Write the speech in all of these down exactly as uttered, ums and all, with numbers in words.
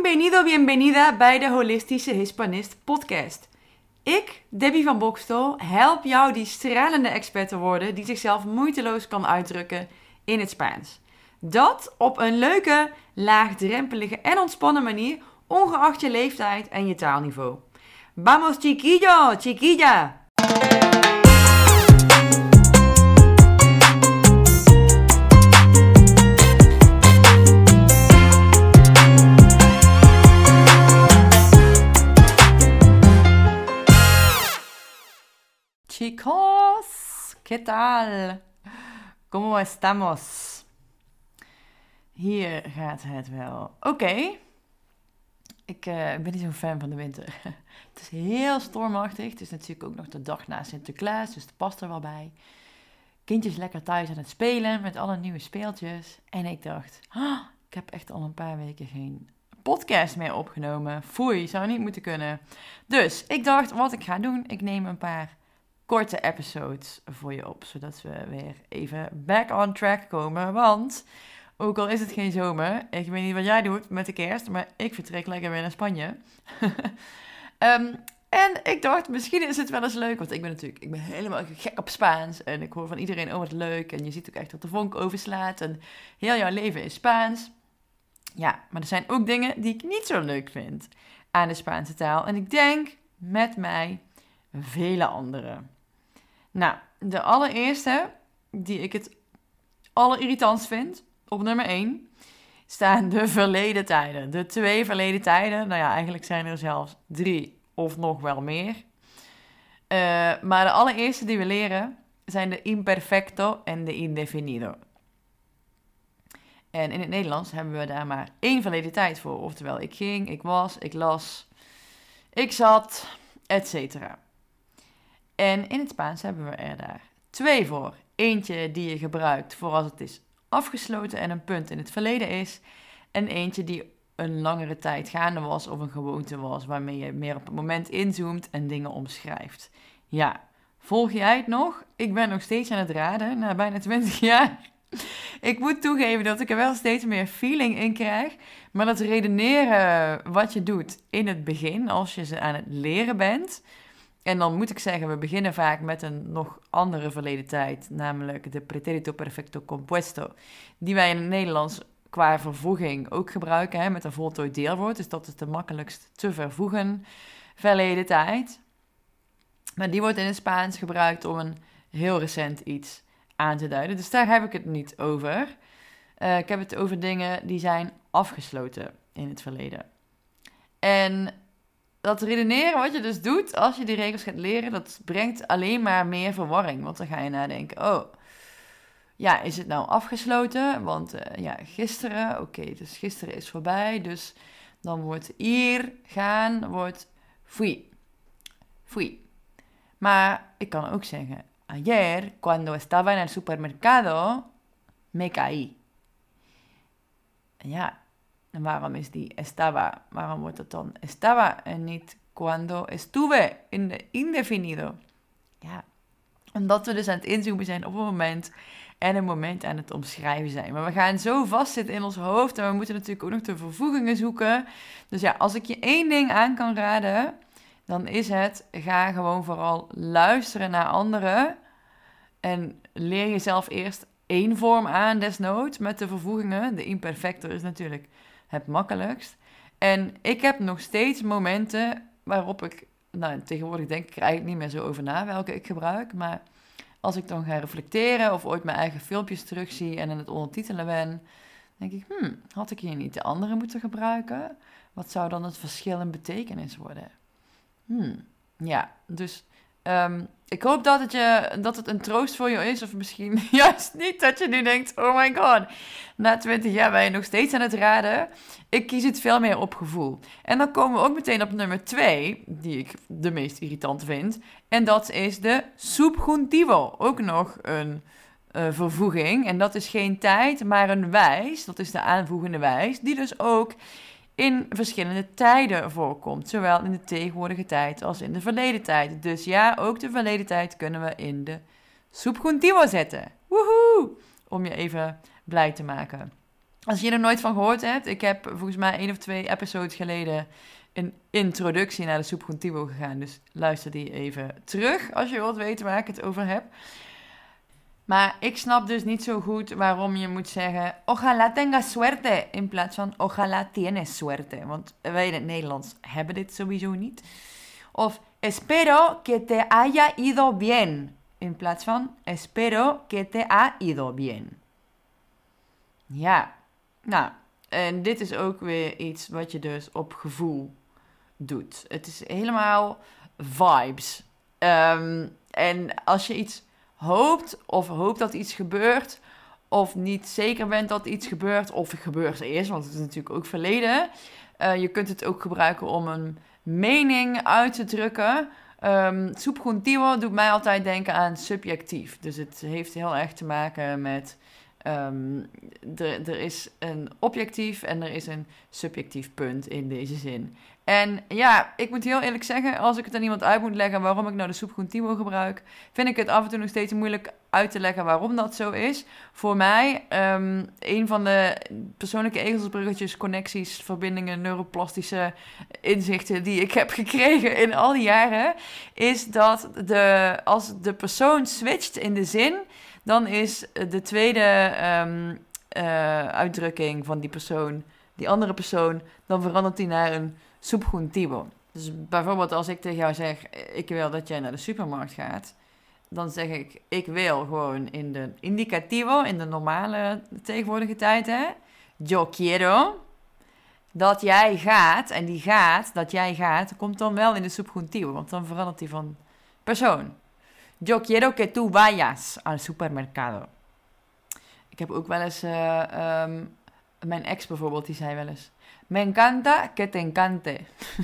Bienvenido, bienvenida bij de Holistische Hispanist podcast. Ik, Debbie van Bokstel, help jou die stralende expert te worden die zichzelf moeiteloos kan uitdrukken in het Spaans. Dat op een leuke, laagdrempelige en ontspannen manier, ongeacht je leeftijd en je taalniveau. Vamos chiquillo, chiquilla! Chicos, ¿qué tal? ¿Cómo estamos? Hier gaat het wel. Oké. Okay. Ik, uh, ik ben niet zo'n fan van de winter. Het is heel stormachtig. Het is natuurlijk ook nog de dag na Sinterklaas, dus het past er wel bij. Kindjes lekker thuis aan het spelen met alle nieuwe speeltjes. En ik dacht, oh, ik heb echt al een paar weken geen podcast meer opgenomen. Foei, zou niet moeten kunnen. Dus ik dacht, wat ik ga doen, ik neem een paar korte episodes voor je op, zodat we weer even back on track komen. Want, ook al is het geen zomer, ik weet niet wat jij doet met de kerst, maar ik vertrek lekker weer naar Spanje. um, en ik dacht, misschien is het wel eens leuk, want ik ben natuurlijk, ik ben helemaal gek op Spaans. En ik hoor van iedereen, oh wat leuk. En je ziet ook echt dat de vonk overslaat. En heel jouw leven is Spaans. Ja, maar er zijn ook dingen die ik niet zo leuk vind aan de Spaanse taal. En ik denk, met mij, vele anderen. Nou, de allereerste, die ik het allerirritantst vind, op nummer één, staan de verleden tijden. De twee verleden tijden, nou ja, eigenlijk zijn er zelfs drie of nog wel meer. Uh, maar de allereerste die we leren zijn de imperfecto en de indefinido. En in het Nederlands hebben we daar maar één verleden tijd voor. Oftewel, ik ging, ik was, ik las, ik zat, et cetera. En in het Spaans hebben we er daar twee voor. Eentje die je gebruikt voor als het is afgesloten en een punt in het verleden is. En eentje die een langere tijd gaande was of een gewoonte was, waarmee je meer op het moment inzoomt en dingen omschrijft. Ja, volg jij het nog? Ik ben nog steeds aan het raden, na bijna twintig jaar. Ik moet toegeven dat ik er wel steeds meer feeling in krijg. Maar dat redeneren wat je doet in het begin, als je ze aan het leren bent. En dan moet ik zeggen, we beginnen vaak met een nog andere verleden tijd. Namelijk de pretérito perfecto compuesto. Die wij in het Nederlands qua vervoeging ook gebruiken. Hè, met een voltooid deelwoord. Dus dat is de makkelijkst te vervoegen verleden tijd. Maar die wordt in het Spaans gebruikt om een heel recent iets aan te duiden. Dus daar heb ik het niet over. Uh, ik heb het over dingen die zijn afgesloten in het verleden. En dat redeneren wat je dus doet als je die regels gaat leren, dat brengt alleen maar meer verwarring. Want dan ga je nadenken, oh, ja, is het nou afgesloten? Want uh, ja, gisteren, oké, okay, dus gisteren is voorbij. Dus dan wordt ir, gaan, wordt fui. Fui. Maar ik kan ook zeggen, ayer, cuando estaba en el supermercado, me caí. En ja, en waarom is die estaba? Waarom wordt het dan estaba en niet cuando estuve in de indefinido? Ja, omdat we dus aan het inzoomen zijn op een moment en een moment aan het omschrijven zijn. Maar we gaan zo vastzitten in ons hoofd en we moeten natuurlijk ook nog de vervoegingen zoeken. Dus ja, als ik je één ding aan kan raden, dan is het, ga gewoon vooral luisteren naar anderen en leer jezelf eerst één vorm aan, desnoods, met de vervoegingen. De imperfecto is natuurlijk het makkelijkst. En ik heb nog steeds momenten waarop ik, nou tegenwoordig denk ik er eigenlijk niet meer zo over na welke ik gebruik, maar als ik dan ga reflecteren of ooit mijn eigen filmpjes terugzie en aan het ondertitelen ben, denk ik, hmm, had ik hier niet de andere moeten gebruiken? Wat zou dan het verschil in betekenis worden? Hmm, ja, dus Um, ik hoop dat het, je, dat het een troost voor je is. Of misschien juist niet dat je nu denkt, oh my god. Na twintig jaar ben je nog steeds aan het raden. Ik kies het veel meer op gevoel. En dan komen we ook meteen op nummer twee. Die ik de meest irritant vind. En dat is de subjuntivo. Ook nog een uh, vervoeging. En dat is geen tijd, maar een wijs. Dat is de aanvoegende wijs. Die dus ook in verschillende tijden voorkomt. Zowel in de tegenwoordige tijd als in de verleden tijd. Dus ja, ook de verleden tijd kunnen we in de subjuntivo zetten. Woehoe! Om je even blij te maken. Als je er nooit van gehoord hebt, ik heb volgens mij één of twee episodes geleden een introductie naar de subjuntivo gegaan. Dus luister die even terug als je wilt weten waar ik het over heb. Maar ik snap dus niet zo goed waarom je moet zeggen ojalá tengas suerte in plaats van ojalá tienes suerte. Want wij in het Nederlands hebben dit sowieso niet. Of espero que te haya ido bien in plaats van espero que te ha ido bien. Ja, nou, en dit is ook weer iets wat je dus op gevoel doet. Het is helemaal vibes. Um, en als je iets hoopt of hoopt dat iets gebeurt of niet zeker bent dat iets gebeurt of het gebeurd is, want het is natuurlijk ook verleden. Uh, je kunt het ook gebruiken om een mening uit te drukken. Um, subjuntivo doet mij altijd denken aan subjectief. Dus het heeft heel erg te maken met Um, er, er is een objectief en er is een subjectief punt in deze zin. En ja, ik moet heel eerlijk zeggen, als ik het aan iemand uit moet leggen waarom ik nou de subjuntivo gebruik, vind ik het af en toe nog steeds moeilijk uit te leggen waarom dat zo is. Voor mij, um, een van de persoonlijke ezelsbruggetjes, connecties, verbindingen, neuroplastische inzichten die ik heb gekregen in al die jaren, is dat de, als de persoon switcht in de zin, dan is de tweede um, uh, uitdrukking van die persoon, die andere persoon, dan verandert die naar een subjuntivo. Dus bijvoorbeeld als ik tegen jou zeg, ik wil dat jij naar de supermarkt gaat, dan zeg ik, ik wil gewoon in de indicativo, in de normale tegenwoordige tijd, hè, yo quiero, dat jij gaat, en die gaat, dat jij gaat, komt dan wel in de subjuntivo, want dan verandert die van persoon. Yo quiero que tú vayas al supermercado. Ik heb ook wel eens, uh, um, mijn ex bijvoorbeeld, die zei wel eens, me encanta que te encante.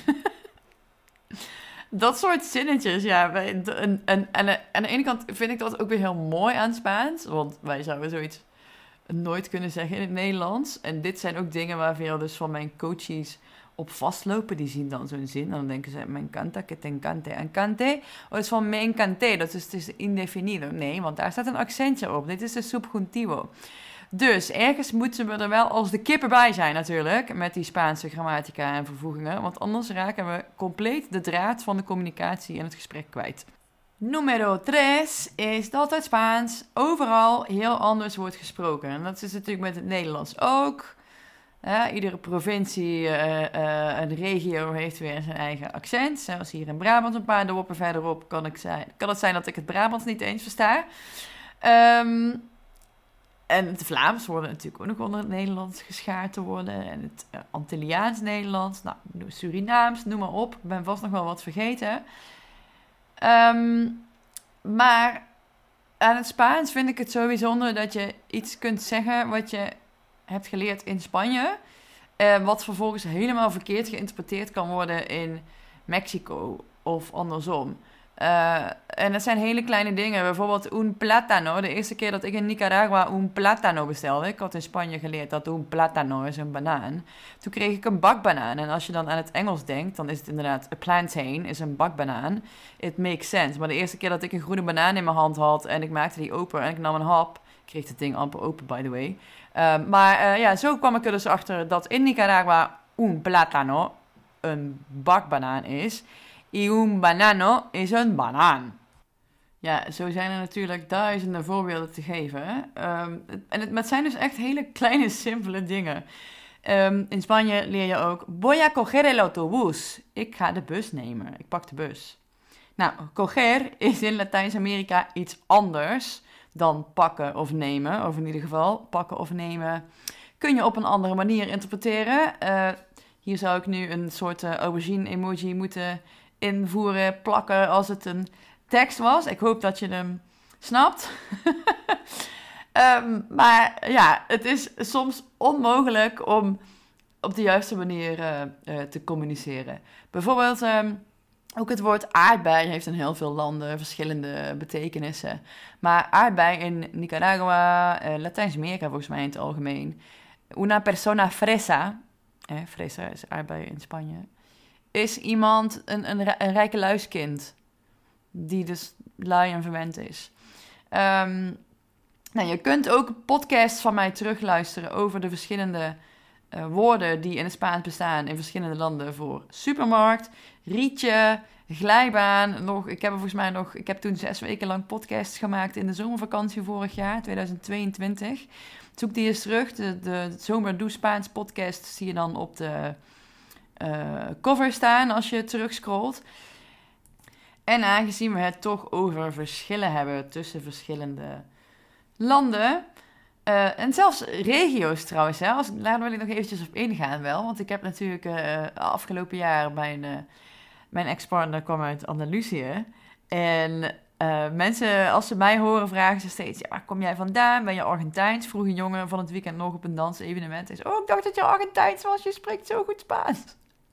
Dat soort zinnetjes, ja. En, en, en, en aan de ene kant vind ik dat ook weer heel mooi aan Spaans, want wij zouden zoiets nooit kunnen zeggen in het Nederlands. En dit zijn ook dingen waar veel dus van mijn coaches op vastlopen. Die zien dan zo'n zin en dan denken ze, me encanta que te encante. Encante, oh, is van me encanté, dat is, het is indefinido. Nee, want daar staat een accentje op. Dit is de subjuntivo. Dus ergens moeten we er wel als de kippen bij zijn natuurlijk, met die Spaanse grammatica en vervoegingen, want anders raken we compleet de draad van de communicatie en het gesprek kwijt. Numero tres is dat het Spaans overal heel anders wordt gesproken. En dat is natuurlijk met het Nederlands ook. Ja, iedere provincie uh, uh, en regio heeft weer zijn eigen accent. Zelfs hier in Brabant, een paar dorpen verderop, kan, ik zijn, kan het zijn dat ik het Brabants niet eens versta. Um, en het Vlaams worden natuurlijk ook nog onder het Nederlands geschaard te worden. En het uh, Antilliaans Nederlands, nou, Surinaams, noem maar op. Ik ben vast nog wel wat vergeten. Um, maar aan het Spaans vind ik het zo bijzonder dat je iets kunt zeggen wat je hebt geleerd in Spanje, uh, wat vervolgens helemaal verkeerd geïnterpreteerd kan worden in Mexico of andersom. Uh, en dat zijn hele kleine dingen. Bijvoorbeeld un plátano. De eerste keer dat ik in Nicaragua un plátano bestelde, ik had in Spanje geleerd dat un plátano is een banaan. Toen kreeg ik een bakbanaan. En als je dan aan het Engels denkt, dan is het inderdaad a plantain, is een bakbanaan. It makes sense. Maar de eerste keer dat ik een groene banaan in mijn hand had en ik maakte die open en ik nam een hap, ik kreeg het ding amper open, by the way. Uh, maar uh, ja, zo kwam ik er dus achter dat in Nicaragua un plátano een bakbanaan is. Y un banano is een banaan. Ja, zo zijn er natuurlijk duizenden voorbeelden te geven. Um, en het, het zijn dus echt hele kleine, simpele dingen. Um, in Spanje leer je ook, voy a coger el autobús. Ik ga de bus nemen. Ik pak de bus. Nou, coger is in Latijns-Amerika iets anders dan pakken of nemen. Of in ieder geval, pakken of nemen kun je op een andere manier interpreteren. Uh, hier zou ik nu een soort uh, aubergine-emoji moeten invoeren, plakken als het een tekst was. Ik hoop dat je hem snapt. um, maar ja, het is soms onmogelijk om op de juiste manier uh, uh, te communiceren. Bijvoorbeeld, um, ook het woord aardbei heeft in heel veel landen verschillende betekenissen. Maar aardbei in Nicaragua, uh, Latijns-Amerika volgens mij in het algemeen. Una persona fresa, eh, fresa is aardbei in Spanje, is iemand, een, een, een rijke luiskind, die dus lui en verwend is. Um, Nou, je kunt ook podcasts van mij terugluisteren over de verschillende uh, woorden die in het Spaans bestaan in verschillende landen voor supermarkt, rietje, glijbaan. Nog, ik heb er volgens mij nog, ik heb toen zes weken lang podcasts gemaakt in de zomervakantie vorig jaar, tweeduizend tweeëntwintig. Zoek die eens terug. De, de Zomer Doe Spaans podcast zie je dan op de uh, cover staan als je terugscrollt. En aangezien we het toch over verschillen hebben tussen verschillende landen. Uh, en zelfs regio's trouwens. Hè. Als, daar wil ik nog eventjes op ingaan wel. Want ik heb natuurlijk uh, afgelopen jaar mijn, uh, mijn ex-partner kwam uit Andalusië. En uh, mensen, als ze mij horen, vragen ze steeds: ja, waar kom jij vandaan? Ben je Argentijns? Vroeg een jongen van het weekend nog op een dansevenement. Hij zei: oh, ik dacht dat je Argentijns was. Je spreekt zo goed Spaans.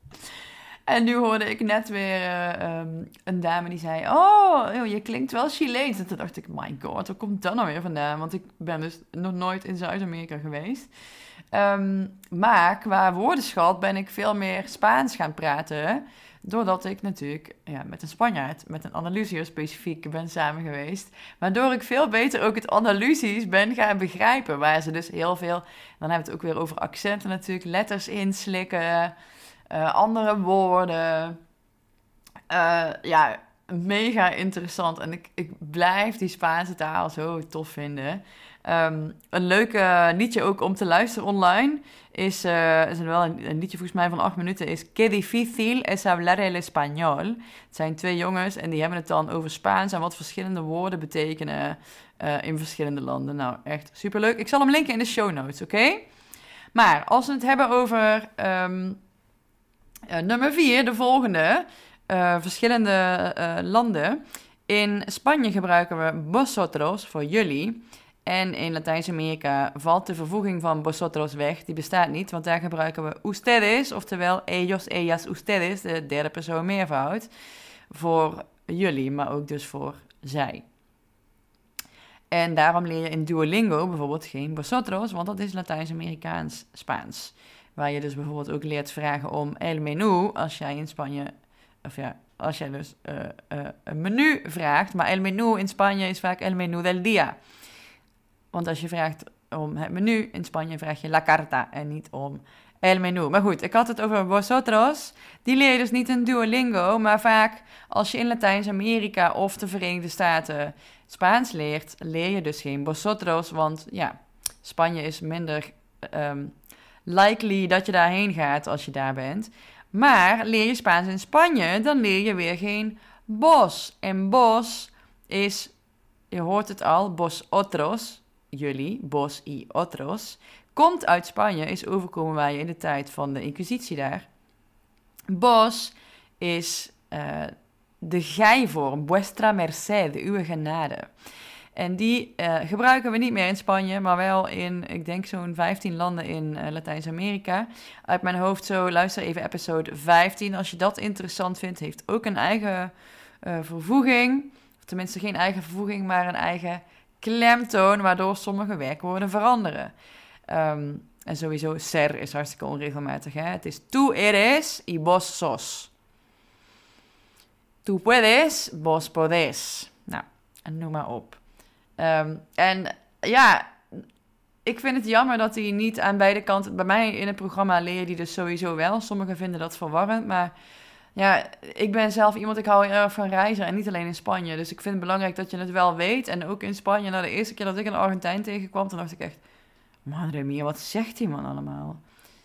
En nu hoorde ik net weer uh, um, een dame die zei: oh, joh, je klinkt wel Chileens. En toen dacht ik: my god, waar komt dat nou weer vandaan? Want ik ben dus nog nooit in Zuid-Amerika geweest. Um, maar qua woordenschat ben ik veel meer Spaans gaan praten. Doordat ik natuurlijk ja, met een Spanjaard, met een Andalusiër specifiek ben samen geweest. Waardoor ik veel beter ook het Andalusisch ben gaan begrijpen. Waar ze dus heel veel, dan hebben we het ook weer over accenten natuurlijk, letters inslikken. Uh, andere woorden. Uh, ja, mega interessant. En ik, ik blijf die Spaanse taal zo tof vinden. Um, een leuk uh, liedje ook om te luisteren online is, uh, is wel een, een liedje volgens mij van acht minuten, is Qué difícil es hablar el español. Het zijn twee jongens en die hebben het dan over Spaans en wat verschillende woorden betekenen uh, in verschillende landen. Nou, echt superleuk. Ik zal hem linken in de show notes, oké? Okay? Maar als we het hebben over um, uh, nummer vier, de volgende, uh, verschillende uh, landen. In Spanje gebruiken we vosotros voor jullie. En in Latijns-Amerika valt de vervoeging van vosotros weg. Die bestaat niet, want daar gebruiken we ustedes, oftewel ellos, ellas, ustedes, de derde persoon meervoud, voor jullie, maar ook dus voor zij. En daarom leer je in Duolingo bijvoorbeeld geen vosotros, want dat is Latijns-Amerikaans Spaans. Waar je dus bijvoorbeeld ook leert vragen om el menú, als jij in Spanje, of ja, als jij dus uh, uh, een menu vraagt. Maar el menú in Spanje is vaak el menú del día. Want als je vraagt om het menu in Spanje, vraag je la carta en niet om el menú. Maar goed, ik had het over vosotros. Die leer je dus niet in Duolingo, maar vaak als je in Latijns-Amerika of de Verenigde Staten Spaans leert, leer je dus geen vosotros. Want ja, Spanje is minder um, likely dat je daarheen gaat als je daar bent. Maar leer je Spaans in Spanje, dan leer je weer geen vos. En vos is, je hoort het al, vosotros, jullie, vos y otros, komt uit Spanje, is overkomen waar je in de tijd van de Inquisitie daar. Vos is uh, de gij-vorm, vuestra merced, uw genade. En die uh, gebruiken we niet meer in Spanje, maar wel in, ik denk zo'n vijftien landen in uh, Latijns-Amerika. Uit mijn hoofd zo, luister even episode vijftien. Als je dat interessant vindt, heeft ook een eigen uh, vervoeging. Of tenminste geen eigen vervoeging, maar een eigen klemtoon, waardoor sommige werkwoorden veranderen. Um, en sowieso, ser is hartstikke onregelmatig. Hè? Het is tú eres y vos sos. Tú puedes, vos podés. Nou, en noem maar op. Um, en ja, ik vind het jammer dat hij niet aan beide kanten... Bij mij in het programma leer je die dus sowieso wel. Sommigen vinden dat verwarrend, maar ja, ik ben zelf iemand, ik hou heel erg van reizen en niet alleen in Spanje. Dus ik vind het belangrijk dat je het wel weet. En ook in Spanje, nou de eerste keer dat ik een Argentijn tegenkwam, toen dacht ik echt, madre mia, wat zegt die man allemaal?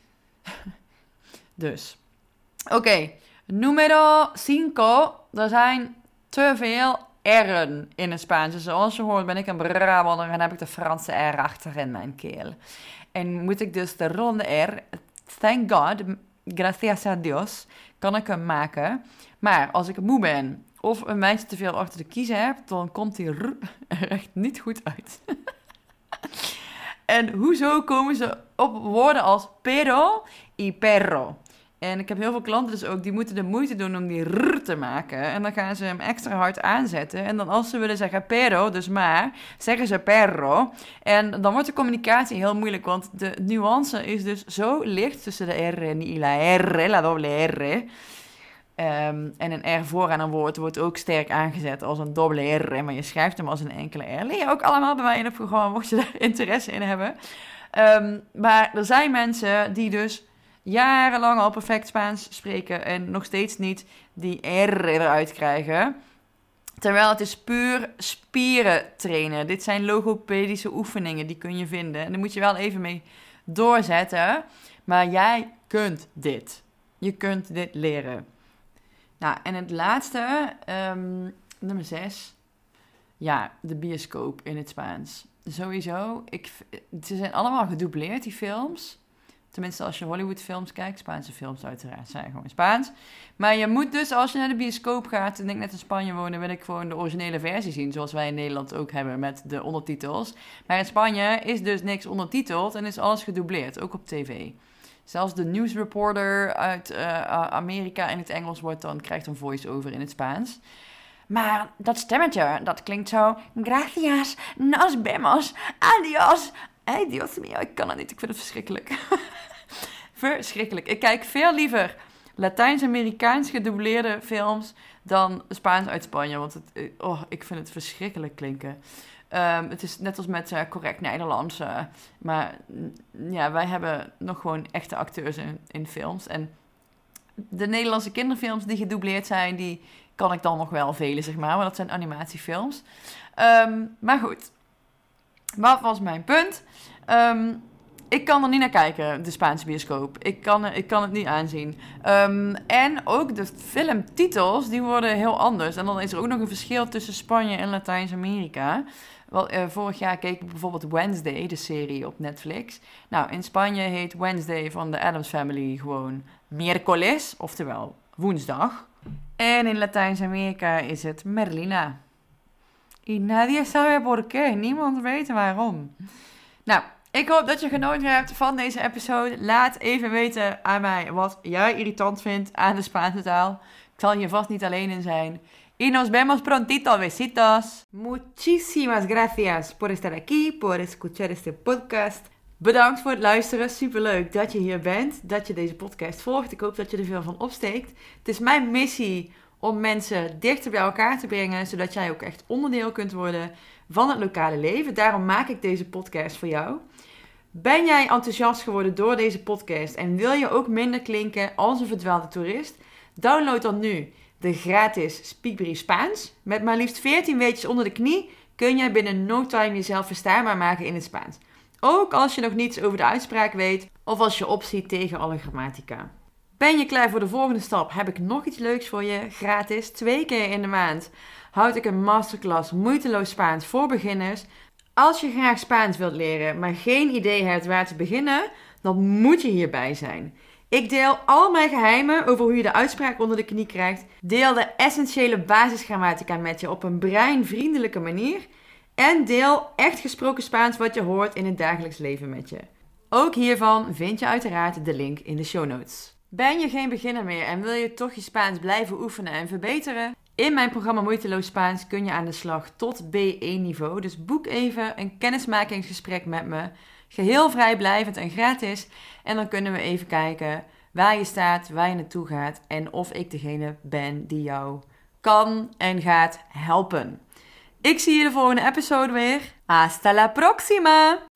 Dus, oké, okay. Numero cinco, er zijn te veel R'en in het Spaans. Dus zoals je hoort ben ik een Brabander en heb ik de Franse R achter in mijn keel. En moet ik dus de ronde R, thank God, gracias a Dios, kan ik hem maken. Maar als ik moe ben of een meisje te veel achter de kiezen heb, dan komt die R er echt niet goed uit. En hoezo komen ze op woorden als pero y perro? En ik heb heel veel klanten dus ook, die moeten de moeite doen om die R te maken. En dan gaan ze hem extra hard aanzetten. En dan als ze willen zeggen pero, dus maar, zeggen ze perro. En dan wordt de communicatie heel moeilijk, want de nuance is dus zo licht tussen de R en die la R, la doble R. Um, en een R vooraan een woord wordt ook sterk aangezet als een dubbele R, maar je schrijft hem als een enkele R. Leer je ook allemaal bij mij in het programma, mocht je daar interesse in hebben. Um, maar er zijn mensen die dus jarenlang al perfect Spaans spreken en nog steeds niet die R eruit krijgen. Terwijl het is puur spieren trainen. Dit zijn logopedische oefeningen, die kun je vinden. En daar moet je wel even mee doorzetten. Maar jij kunt dit. Je kunt dit leren. Nou, en het laatste, um, nummer zes. Ja, de bioscoop in het Spaans. Sowieso, ik, ze zijn allemaal gedoubleerd, die films. Tenminste, als je Hollywood-films kijkt. Spaanse films uiteraard zijn gewoon Spaans. Maar je moet dus, als je naar de bioscoop gaat, en ik net in Spanje wonen, wil ik gewoon de originele versie zien. Zoals wij in Nederland ook hebben met de ondertitels. Maar in Spanje is dus niks ondertiteld en is alles gedoubleerd, ook op tv. Zelfs de nieuwsreporter uit uh, Amerika in het Engels wordt dan, krijgt een voice-over in het Spaans. Maar dat stemmetje, dat klinkt zo... Gracias, nos vemos, adios. Hey, Dios mio, ik kan het niet, ik vind het verschrikkelijk. Verschrikkelijk. Ik kijk veel liever Latijns-Amerikaans gedoubleerde films dan Spaans uit Spanje. Want het, oh, ik vind het verschrikkelijk klinken. Um, het is net als met uh, correct Nederlands. Uh, maar ja, wij hebben nog gewoon echte acteurs in, in films. En de Nederlandse kinderfilms die gedoubleerd zijn, die kan ik dan nog wel velen, zeg maar. Maar dat zijn animatiefilms. Um, maar goed. Wat was mijn punt? Um, ik kan er niet naar kijken, de Spaanse bioscoop. Ik kan, ik kan het niet aanzien. Um, en ook de filmtitels, die worden heel anders. En dan is er ook nog een verschil tussen Spanje en Latijns-Amerika. Wel, uh, vorig jaar keek ik bijvoorbeeld Wednesday, de serie op Netflix. Nou, in Spanje heet Wednesday van de Addams Family gewoon miércoles, oftewel woensdag. En in Latijns-Amerika is het Merlina. Y nadie sabe por qué. Niemand weet waarom. Nou, ik hoop dat je genoten hebt van deze episode. Laat even weten aan mij wat jij irritant vindt aan de Spaanse taal. Ik zal hier vast niet alleen in zijn. Y nos vemos prontito. Besitos. Muchísimas gracias por estar aquí, por escuchar este podcast. Bedankt voor het luisteren. Superleuk dat je hier bent. Dat je deze podcast volgt. Ik hoop dat je er veel van opsteekt. Het is mijn missie om mensen dichter bij elkaar te brengen, zodat jij ook echt onderdeel kunt worden van het lokale leven. Daarom maak ik deze podcast voor jou. Ben jij enthousiast geworden door deze podcast en wil je ook minder klinken als een verdwaalde toerist? Download dan nu de gratis Speakbrief Spaans. Met maar liefst veertien weetjes onder de knie kun jij binnen no time jezelf verstaanbaar maken in het Spaans. Ook als je nog niets over de uitspraak weet of als je opziet tegen alle grammatica. Ben je klaar voor de volgende stap? Heb ik nog iets leuks voor je. Gratis, twee keer in de maand, houd ik een masterclass Moeiteloos Spaans voor beginners. Als je graag Spaans wilt leren, maar geen idee hebt waar te beginnen, dan moet je hierbij zijn. Ik deel al mijn geheimen over hoe je de uitspraak onder de knie krijgt. Deel de essentiële basisgrammatica met je op een breinvriendelijke manier. En deel echt gesproken Spaans wat je hoort in het dagelijks leven met je. Ook hiervan vind je uiteraard de link in de show notes. Ben je geen beginner meer en wil je toch je Spaans blijven oefenen en verbeteren? In mijn programma Moeiteloos Spaans kun je aan de slag tot B één niveau. Dus boek even een kennismakingsgesprek met me. Geheel vrijblijvend en gratis. En dan kunnen we even kijken waar je staat, waar je naartoe gaat en of ik degene ben die jou kan en gaat helpen. Ik zie je de volgende episode weer. Hasta la próxima!